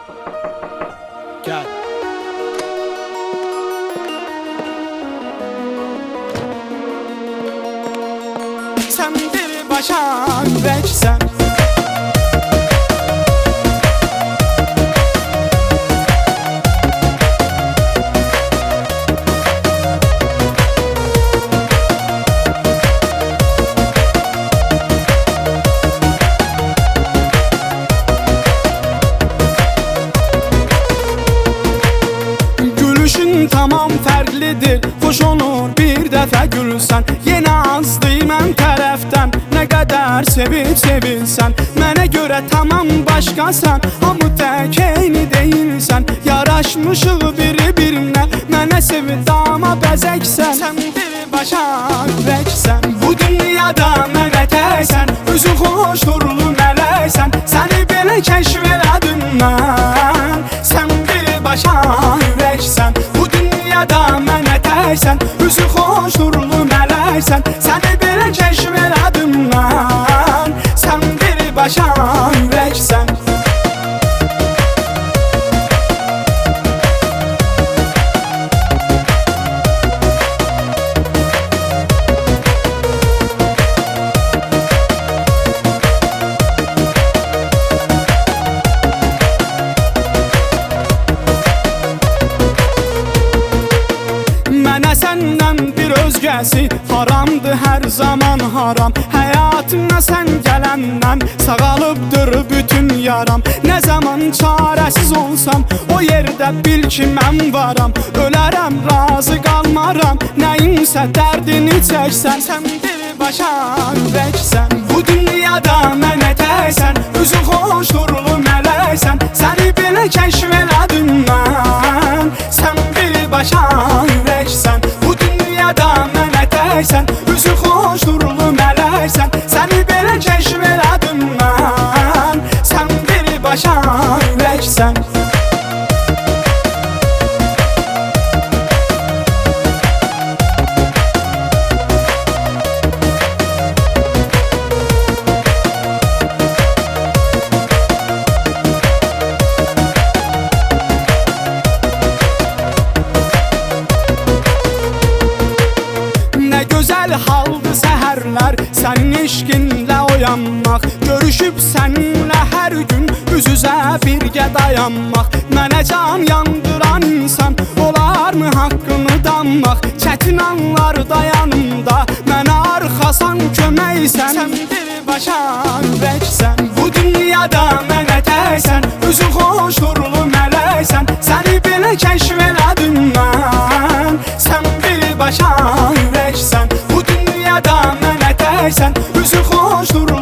Gel. Sen bir başa yüreksen, gülüşün tamam fərqlidir. Xoş olur bir dəfə gülsən. Yenə az deyil mən tərəfdən. Nə qədər sevilsən. Mənə görə tamam başqasan. Hamı tək eyni deyilsən. Yaraşmışıq biri-birinə. Mənə sevil dama bəzəksən. Sən bir başa ürəksən. Bu dünyada mənə təksən. Üzün xoş nurlu mələksən. Səni belə kəşf elədim mən. Sən bir başa ürəksən. Bu dünyada mənə təksən. Üzün xoş nurlu mələksən. Səni belə kəşf elədim mən. Sən bir başa ürəksən. Mənə səndən bir özgəsi haramdır, hər zaman haram. Həyatına sən gələndən sağalıbdır bütün yaram. Nə zaman çarəsiz olsam o yerdə bil ki mən varam. Ölərəm razı qalmaram, nəyinsə dərdini çəksən. Sən bir başa ürəksən. Bu dünyada mənə təksən. Üzün xoş nurlu mələksən. Səni belə kəşf elədim mən. Sən bir başa ürəksən. Bu dünyada mənə təksən. Üzün xoş nurlu mələksən. Səni belə kəşf elədim mən. Sən bir başa ürəksən. Gözəl haldır səhərlər, sənin eşqinlə oyanmaq. Görüşüb səninlə hər gün üz-üzə birgə dayanmaq. Mənə can yandıran insan olarmı haqqını danmaq? Çətin anlarda yanımda mənə arxasan köməksən. Sən bir başa ürəksən. Bu dünyada mənə təksən. Üzün xoş nurlu mələksən. Səni belə kəşf elədim mən. Sən bir başa ürəksən. Bu dünyada mənə təksən. Üzün xoş nurlu